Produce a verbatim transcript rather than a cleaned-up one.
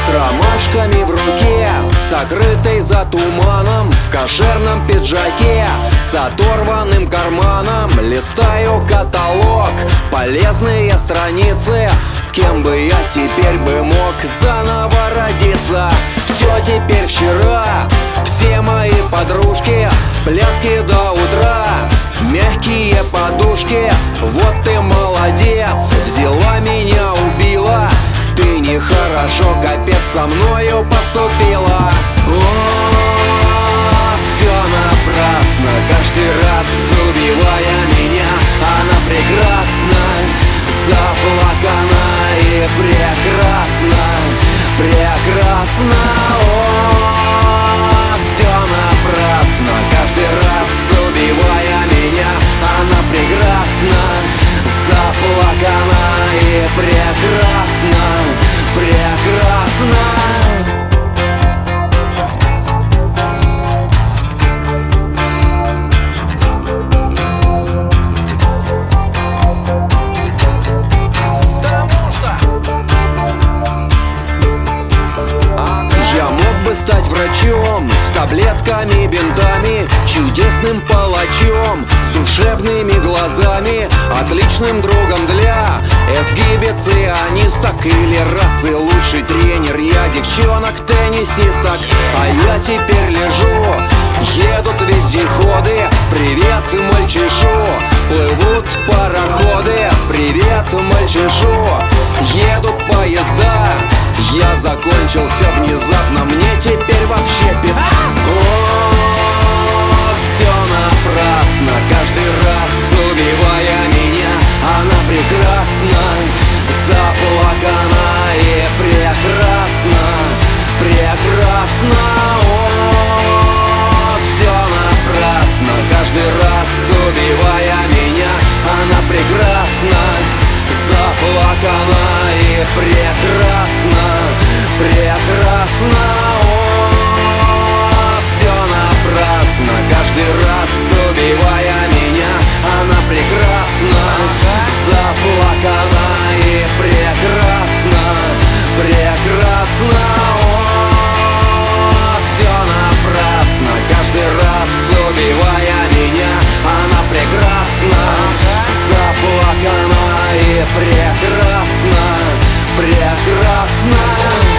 С ромашками в руке, сокрытой за туманом, в кошерном пиджаке, с оторванным карманом, листаю каталог, полезные страницы. Кем бы я теперь бы мог заново родиться? Все теперь вчера, все мои подружки, пляски до утра, мягкие подушки. Вот ты молодец, взяла меня, убила. Ты нехорошо, капец, со мною поступила. О, все напрасно, каждый раз убивая меня. Она прекрасна, заплакана и прекрасна, прекрасна. О, все напрасно, каждый раз убивая меня. Она прекрасна, заплакана и прекрасна, прекрасна. Стать врачом с таблетками, бинтами, чудесным палачом с душевными глазами, отличным другом для эксгибиционисток или расы лучший тренер. Я девчонок теннисисток, а я теперь лежу. Едут вездеходы, привет мальчишу. Плывут пароходы, привет мальчишу. Едут поезда. Я закончился внезапно, мне теперь вообще пизда. О, все напрасно, каждый раз убивая меня. Она прекрасна, заплакана и прекрасна, прекрасна. О, все напрасно, каждый раз убивая меня. Она прекрасна, заплакана и прекрасна, прекрасна. О, все напрасно, каждый раз убивая меня. Она прекрасна, заплакана и прекрасна, прекрасна. О, все напрасно, каждый раз убивая меня. Она прекрасна, заплакана и прекрасна, прекрасна.